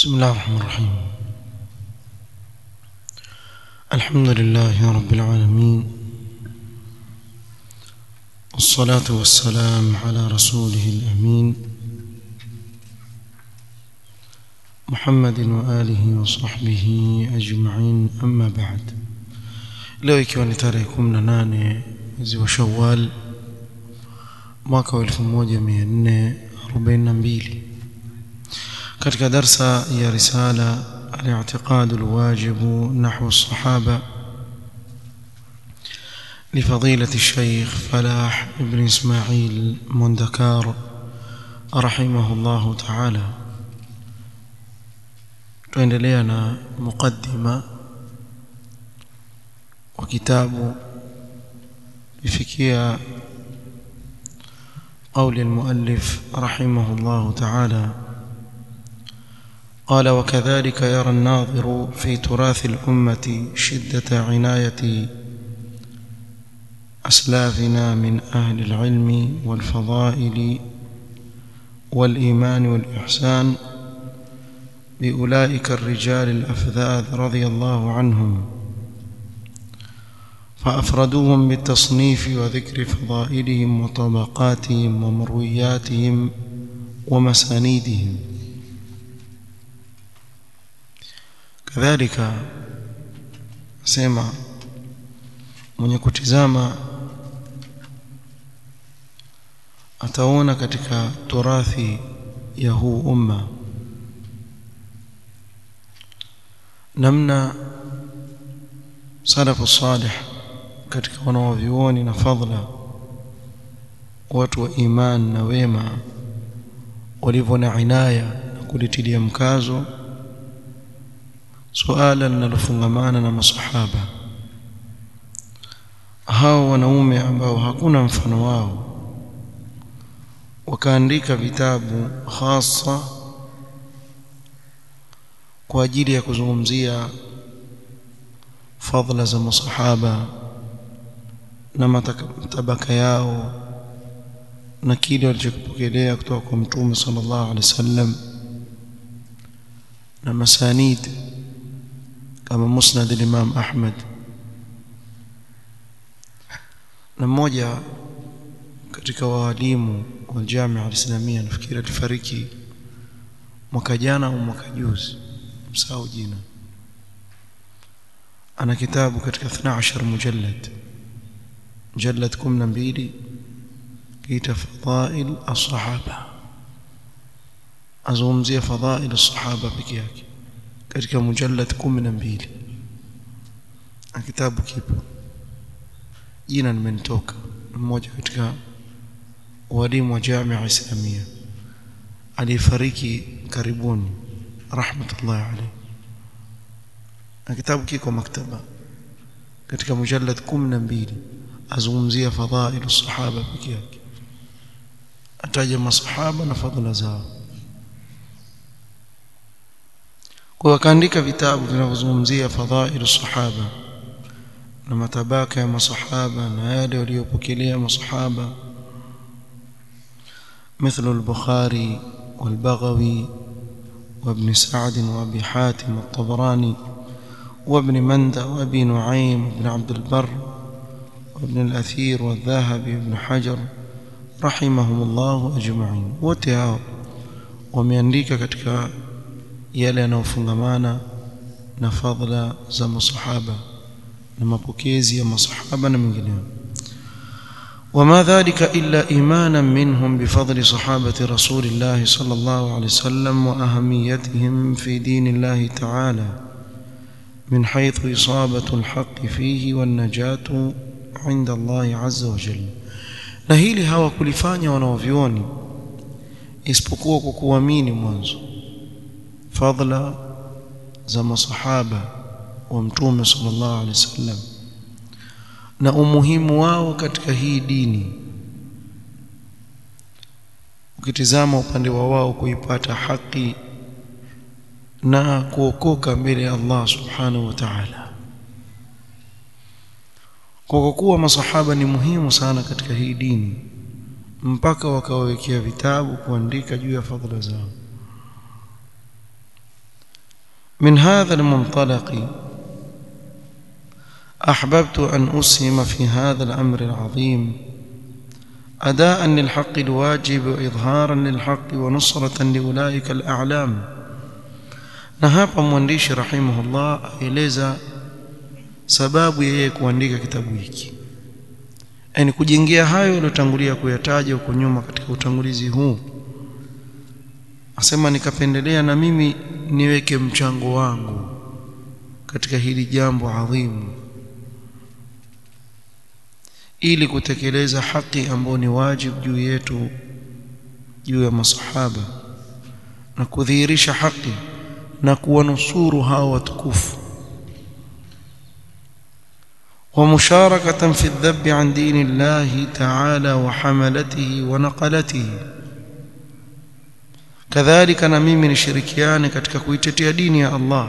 بسم الله الرحمن الرحيم. الحمد لله رب العالمين، والصلاة والسلام على رسوله الأمين محمد وآله وصحبه أجمعين، أما بعد. leo ikiwa ni tarehe 18 mwezi wa Shawwal mwaka wa 1442 katika darsa ya risala al-i'tiqad al-wajib nahwa as-sahaba لفضيلة الشيخ فلاح بن إسماعيل مندكار رحمه الله تعالى. tuendelea na muqaddima wa kitabu ifikia قول المؤلف رحمه الله تعالى قال: وكذلك يرى الناظر في تراث الأمة شدة عناية أسلافنا من أهل العلم والفضائل والإيمان والإحسان بأولئك الرجال الأفذاذ رضي الله عنهم، فأفردوهم بالتصنيف وذكر فضائلهم وطبقاتهم ومروياتهم ومسانيدهم. كذلك سمع mwenye kutizama ataona katika turathi ya huu umma namna salafu salih katika wanaovioni na fadhila watu wa iman na wema walivyo na inaya na kulitilia mkazo suala linalofungamana na masahaba hao wanaume ambao hakuna mfano wao, wakaandika vitabu hasa kwa ajili ya kuzungumzia fadhila za masahaba na matabaka yao na kile walichopokelea kutoka kwa Mtume sallallahu alaihi wasallam na masanid kama musnad al-Imam Ahmad. na mmoja katika walimu wa Jamia al-Islamia nafikiri alifariki mwaka jana au mwaka juzi, msahau jina, ana kitabu katika 12 mujallad 12 kiita fadail as-sahaba, azungumzia fadail as-sahaba pekee yake katika mujallad 12. na kitabu kipo, jina limenitoka, mmoja katika walimu wa Jamia Islamia alifariki karibuni rahmatullahi alayhi. na kitabu kiko maktaba katika mujallad 12 azungumzia fadhail as-sahaba pekee yake, ataja masahaba na fadhila zao. kwa kaandika vitabu vinavyozungumzia fadhail as-sahaba na matabaka ya masahaba na yale waliopokelea masahaba, مثل البخاري والبغوي وابن سعد وابي حاتم الطبراني وابن مندة وابي نعيم وابن عبد البر وابن الأثير والذهبي وابن حجر رحمهم الله أجمعين. wote hao wameandika katika yale yanayofungamana na fadhila za masahaba na mapokezi ya masahaba na mengineo. وما ذلك إلا إيمانا منهم بفضل صحابة رسول الله صلى الله عليه وسلم وأهميتهم في دين الله تعالى من حيث إصابة الحق فيه والنجاة عند الله عز وجل. na hili hawakulifanya wanaovioni isipokuwa kwa kuamini mwanzo fadhila za masahaba wa Mtume sallallahu alaihi wasallam na umuhimu wao katika hii dini. Ukitizama upande wao kuipata haki na kuokoka mbele ya Allah subhanahu wa ta'ala, kwa kuwa masahaba ni muhimu sana katika hii dini mpaka wakawekea vitabu kuandika juu ya fadhila zao. من هذا المنطلق أحببت أن أسهم في هذا الأمر العظيم أداء للحق الواجب وإظهارا للحق ونصرة لأولئك الأعلام. na hapa mwandishi rahimahullah aeleza sababu yeye kuandika kitabu hiki, yani kujengea hayo aliyotangulia kuyataja huko nyuma katika utangulizi huu. Asema nikapendelea na mimi niweke mchango wangu katika hili jambo adhimu, ili kutekeleza haki ambayo ni wajibu juu yetu, juu ya masahaba, na kudhihirisha haki na kuwanusuru hao watukufu, wa musharakatan fi adh-dhabb an dinillahi ta'ala wa hamalatihi wa naqalatihi. Kadhalika na mimi nishirikiane katika kuitetea dini ya Allah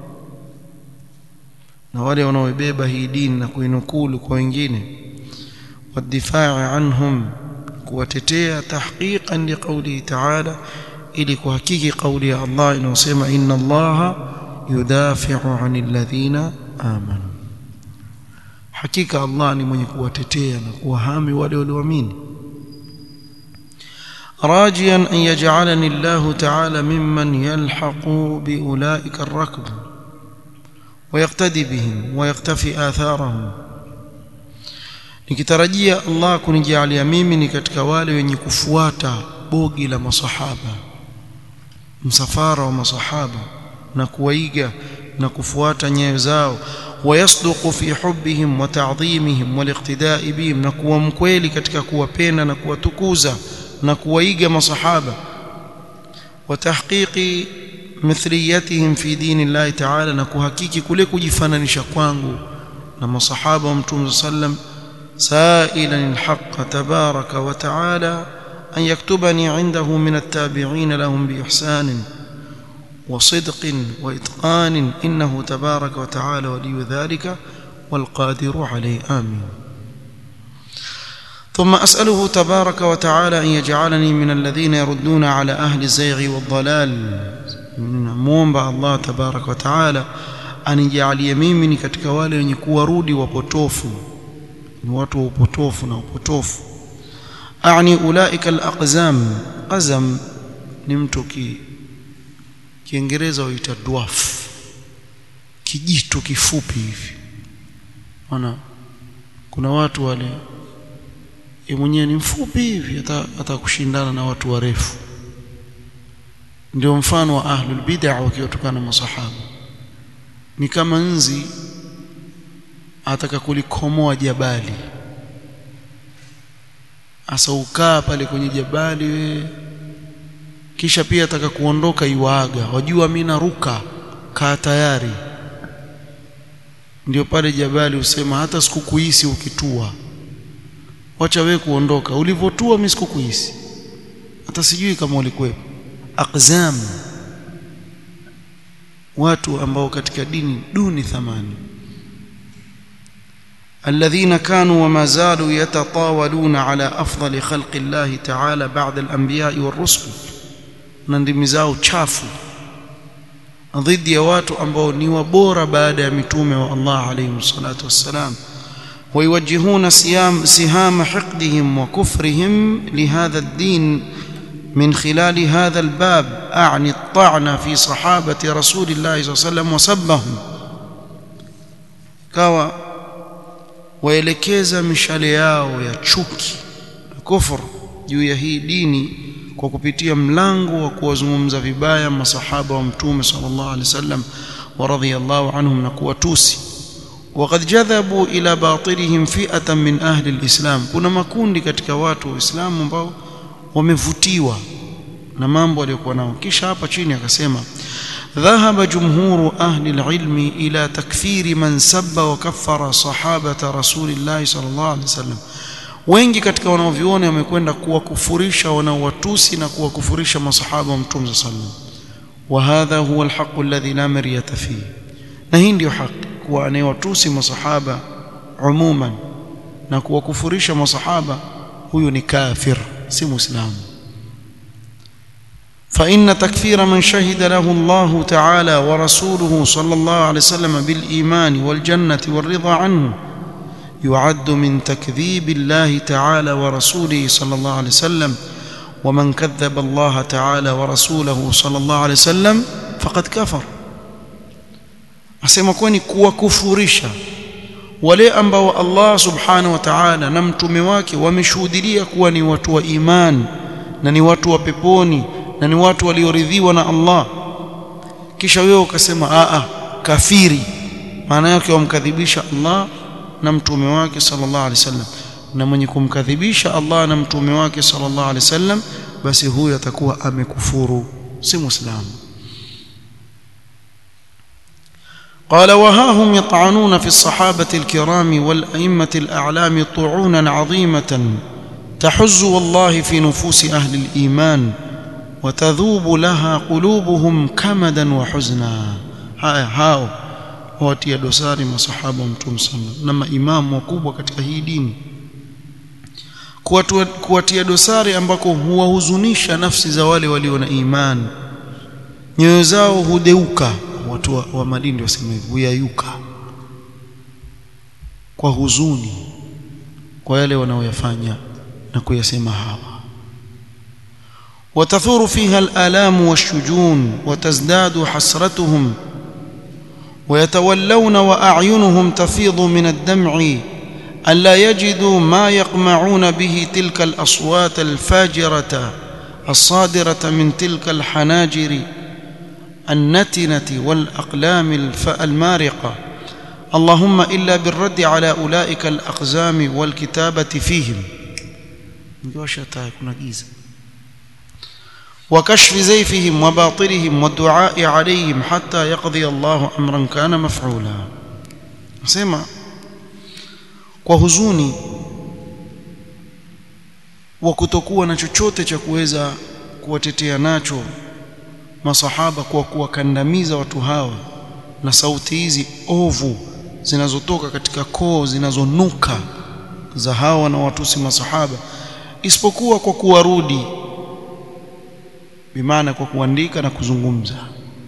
na wale wanaobeba hii dini na kuinukulu kwa wengine, wadifaa anhum, kuwatetea tahqiqan liqawlihi ta'ala, ili kuhakiki kauli ya Allah inayosema inna Allaha yudafi'u 'anil ladhina amanu, hakika Allah ni mwenye kuwatetea na kuwahami wale walioamini. راجيا أن يجعلني الله تعالى ممن يلحق بأولئك الركب ويقتدي بهم ويقتفي آثارهم. nikitarajia Allah kunijalia mimi ni katika wale wenye kufuata bogi la masahaba, msafara wa masahaba, na kuwaiga na kufuata nyayo zao. ويصدق في حبهم وتعظيمهم والاقتداء بهم, na kuwa mkweli katika kuwapenda na kuwatukuza na kuwaiga masahaba. وتحقيق مثليتهم في دين الله تعالى, na kuhakiki kule kujifananisha kwangu na masahaba wa Mtume sallam. سائلا الحق تبارك وتعالى أن يكتبني عنده من التابعين لهم بإحسان وصدق وإتقان، إنه تبارك وتعالى ولي ذلك والقادر عليه. آمين. ثم أسأله تبارك وتعالى أن يجعلني من الذين يردون على أهل الزيغ والضلال. موomba Allah تبارك وتعالى أن يجعل يميني katika wale wenye kuwarudi wapotofu, ni watu wa upotofu na upotofu. أعني أولئك الأقزام. قزم ni mtu Kiingereza huita dwarf, kijitu kifupi hivi. Kuna watu wale mwenyewe ni mfupi hivi hata kushindana na watu warefu. Ndio mfano wa ahlul bid'ah wakiotokana na masahaba. Ni kama nzi ataka kulikomoa jabali, asaukaa pale kwenye jabali we, kisha pia ataka kuondoka iwaaga, wajua mimi naruka, kaa tayari. Ndio pale jabali usema hata sikukuhisi ukitua, wacha wewe kuondoka, ulivotua mimi sikukuhisi, hata sijui kama ulikuwepo. Aqzam, watu ambao katika dini duni thamani. الذين كانوا وما زالوا يتطاولون على أفضل خلق الله تعالى بعد الأنبياء والرسل. na ndimi zao chafu dhidi ya watu ambao ni wabora baada ya mitume wa Allah alayhi salatu wassalam. ويوجهون سهام حقدهم وكفرهم لهذا الدين من خلال هذا الباب، أعني الطعن في صحابة رسول الله صلى الله عليه وسلم وسبهم. كوا waelekeza mishale yao ya chuki na kufur juu ya hii dini kwa kupitia mlango wa kuwazungumza vibaya masahaba wa Mtume sallallahu alaihi wasallam wa radhiyallahu anhum, na kuwatusi. وقد جذبوا إلى باطلهم فئة من أهل الإسلام. kuna makundi katika watu wa Uislamu ambao wamevutiwa na mambo aliyokuwa nao. Kisha hapa chini akasema ذهب جمهور أهل العلم إلى تكفير من سب وكفر صحابة رسول الله صلى الله عليه وسلم. wengi katika wanaoviona wamekwenda kuwakufurisha wanaowatusi na kuwakufurisha masahaba wa Mtume صلى الله عليه وسلم. وهذا هو الحق الذي لا مرية فيه. na hii ndio haki, kuwa anayewatusi masahaba umuman na kuwakufurisha masahaba, huyo ni kafir, si muislamu. فإن تكفير من شهد له الله تعالى ورسوله صلى الله عليه وسلم بالإيمان والجنة والرضا عنه يعد من تكذيب الله تعالى ورسوله صلى الله عليه وسلم، ومن كذب الله تعالى ورسوله صلى الله عليه وسلم فقد كفر. asema kwani kuwakufurisha wale ambao Allah subhanahu wa ta'ala na mtume wake wameshuhudia kuwa ni watu wa imani na ni watu wa peponi na ni watu walioridhiwa na Allah, kisha wewe ukasema kafiri, maana yake wamkadhibisha Allah na mtume wake sallallahu alaihi wasallam. Na mwenye kumkadhibisha Allah na mtume wake sallallahu alaihi wasallam, basi huyo atakuwa amekufuru, si muislamu. قال وها هم يطعنون في الصحابة الكرام والأئمة الأعلام طعونا عظيمة تحز والله في نفوس أهل الإيمان وتذوب لها قلوبهم كمدا وحزنا. هاو watia dosari masahaba wa Mtume sana na maimamu wakubwa katika hii dini, kuwatia dosari ambako huwahuzunisha nafsi za wale walio na imani, nyoyo zao hudeuka. Watu wa Malindi wasema hivi, huyayuka kwa huzuni kwa yale wanaoyafanya na kuyasema hawa. وتثور فيها الآلام والشجون وتزداد حسرتهم ويتولون وأعينهم تفيض من الدمع ألا يجدوا ما يقمعون به تلك الأصوات الفاجرة الصادرة من تلك الحناجر النتنة والأقلام المارقة، اللهم إلا بالرد على أولئك الأقزام والكتابة فيهم وكشف زيفهم وباطلهم والدعاء عليهم حتى يقضي الله أمرا كان مفعولا. سمع وهزوني وكتكوا na chochote cha kuweza kuwatetea nacho masahaba kwa kuwakandamiza watu hawa na sauti hizi ovu zinazotoka katika koo zinazonuka za hawa na watusi masahaba, isipokuwa kwa kuwarudi, bimaana kwa kuandika na kuzungumza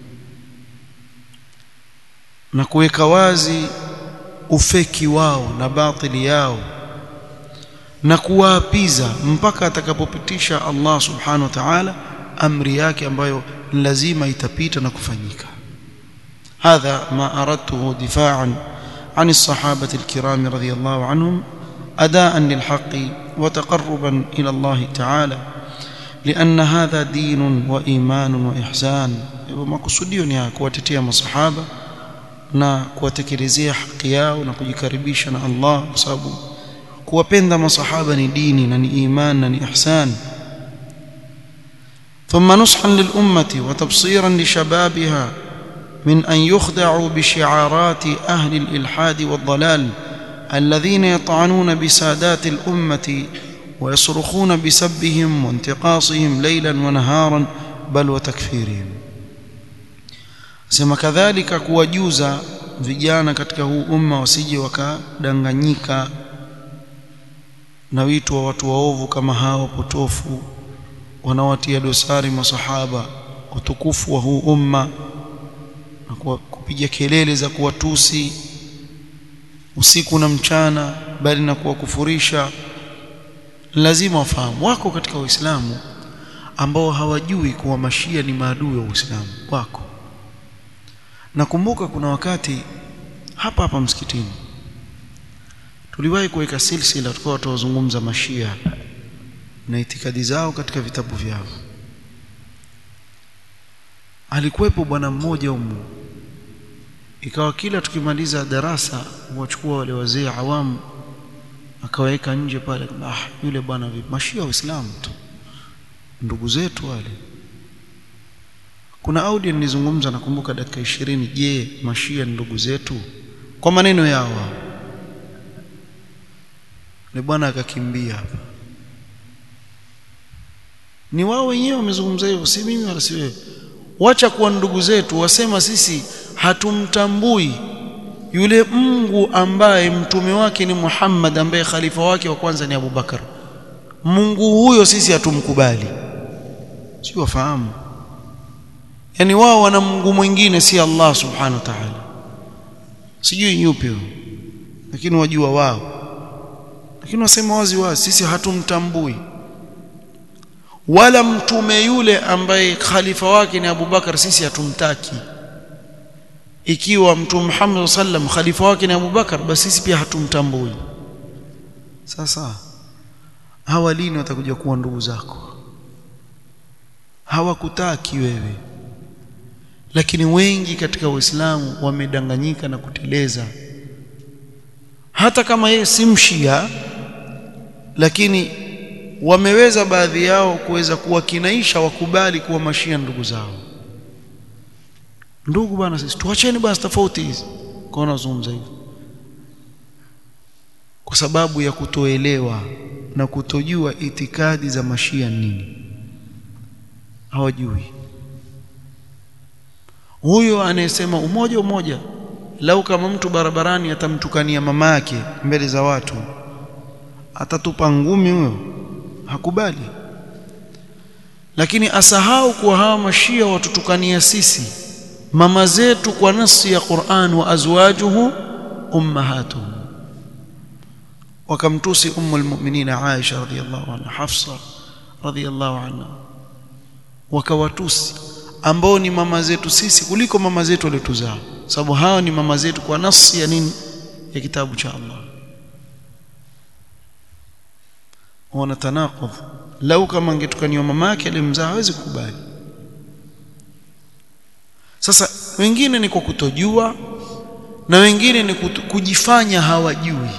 na kuweka wazi ufeki wao na batili yao na kuwaapiza mpaka atakapopitisha Allah subhanahu wa ta'ala amri yake ambayo lazima itapita na kufanyika. هذا ما أردته دفاعا عن الصحابة الكرام رضي الله عنهم أداء للحق وتقربا إلى الله تعالى، لأن هذا دين وإيمان وإحسان. ومقصودي ni kuwatetea masahaba na kuwatekelezea haki yao na kujikaribisha na Allah, kwa sababu kuwapenda masahaba ni dini na ni iman na ni ihsan. ثم نصحا للأمة وتبصيرا لشبابها من أن يخدعوا بشعارات أهل الإلحاد والضلال الذين يطعنون بسادات الأمة ويصرخون بسبهم وانتقاصهم ليلا ونهارا بل وتكفيرهم. سما كذلك kuwajuza vijana katika huu umma wasije wakadanganyika na wito wa watu waovu kama hao potofu wanawatia dosari masahaba utukufu wa huu umma na kupiga kelele za kuwatusi usiku na mchana, bali na kuwakufurisha. Lazima wafahamu wako katika Uislamu ambao hawajui kuwa mashia ni maadui wa Uislamu wako. Nakumbuka kuna wakati hapa msikitini tuliwahi kuweka silsila, tulikuwa tunazungumza mashia na itikadi zao katika vitabu vyao. Alikuwepo bwana mmoja humu, ikawa kila tukimaliza darasa wachukua wale wazee awamu akaweka nje pale, yule bwana vipi, mashia wa Uislamu tu, ndugu zetu wale. Kuna audio nilizungumza nakumbuka dakika 20, je, mashia ni ndugu zetu? Kwa maneno yao ni bwana akakimbia hapa. Ni wao wenyewe wamezungumza hivyo, si mimi wala si wewe. Wacha kuwa ndugu zetu, wasema sisi hatumtambui yule Mungu ambaye mtume wake ni Muhammad, ambaye khalifa wake wa kwanza ni Abu Bakar. Mungu huyo sisi hatumkubali. Si wafahamu? yani wao wana Mungu mwingine si Allah subhanahu wa ta'ala, sijui yupi huyo, lakini wajua wao, lakini wasema wazi wazi sisi hatumtambui. Wala mtume yule ambaye khalifa wake ni Abu Bakar sisi hatumtaki. Ikiwa mtume Muhammad sallam khalifa wake ni Abu Bakar, basi sisi pia hatumtambui. Sasa hawa lini watakuja kuwa ndugu zako? Hawakutaki wewe. Lakini wengi katika Uislamu wamedanganyika na kuteleza. Hata kama yeye si mshia, lakini wameweza baadhi yao kuweza kuwakinaisha wakubali kuwa mashia ndugu zao. Ndugu bwana, sisi tuacheni basi tofauti hizi. Kwa nazungumza hivi kwa sababu ya kutoelewa na kutojua itikadi za mashia nini. Hawajui. Huyo anayesema umoja, lau kama mtu barabarani atamtukania mama yake mbele za watu, atatupa ngumi huyo, hakubali. Lakini asahau kuwa hawa mashia watutukania sisi mama zetu kwa nasi ya Qur'an, wa azwajuhu ummahatuhum. Wakamtusi ummul mu'minin Aisha radhiyallahu anha, Hafsa radhiyallahu anha, wakawatusi ambao ni mama zetu sisi kuliko mama zetu waliotuzaa, sababu hao ni mama zetu kwa nasi ya nini, ya kitabu cha Allah. Wana tanaqudh. Lau kama angetukaniwa mama yake alimzaa hawezi kukubali. Sasa wengine ni kwa kutojua na wengine ni kujifanya hawajui.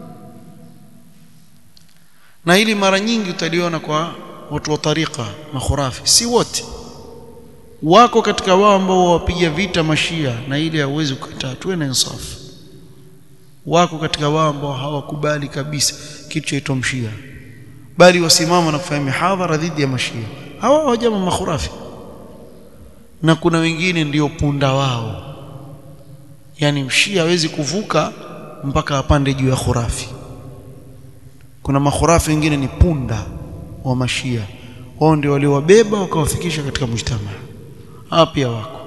Na hili mara nyingi utaliona kwa watu wa tariqa makhurafi. Si wote wako katika wao ambao wapiga vita mashia, na ile hauwezi kukataa, tuwe na insafu. Wako katika wao ambao hawakubali kabisa kitu chaitwa mshia, bali wasimama na kufanya mihadhara dhidi ya mashia. Hawa jamaa makhurafi. Na kuna wengine ndio punda wao, yani mshia hawezi kuvuka mpaka apande juu ya khurafi. Kuna makhurafi wengine ni punda wa mashia, wao ndio waliowabeba wakawafikisha katika mujtama. Hapa pia wako.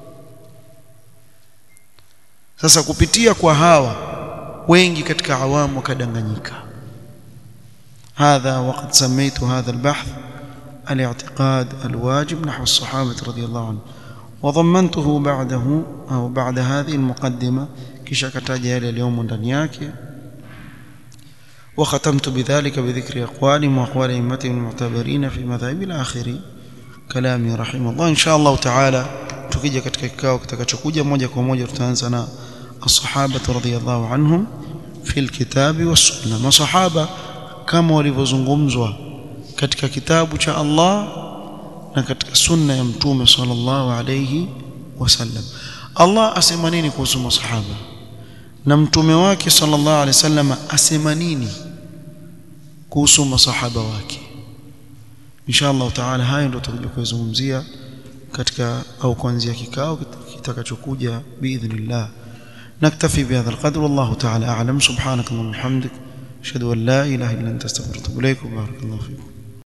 Sasa kupitia kwa hawa wengi katika awamu wakadanganyika. هذا وقد سميت هذا البحث الاعتقاد الواجب نحو الصحابة رضي الله عنهم، وضمنته بعده أو بعد هذه المقدمة kisha kataja yale اليوم ndani yake. وختمت بذلك بذكر أقوالهم وأقوال أئمتهم المعتبرين في مذاهب الآخر كلامي رحمه الله. إن شاء الله تعالى tukija katika kikao kitakachokuja moja kwa moja tutaanza na as-sahaba radhiyallahu anhum fil kitabi was sunnah. Masahaba kama walivyozungumzwa katika kitabu cha Allah na katika sunna ya mtume sallallahu alayhi wasallam. Allah asema nini kuhusu masahaba na mtume wake sallallahu alayhi wasallam asema nini kuhusu masahaba wake? Inshallah taala hayo ndio tutakuja kuzungumzia katika au kuanzia kikao kitakachokuja biidhnillah. نكتفي بهذا القدر والله تعالى أعلم. سبحانك اللهم وبحمدك أشهد أن لا إله إلا أنت أستغفرك وأتوب إليك. وبارك الله فيكم.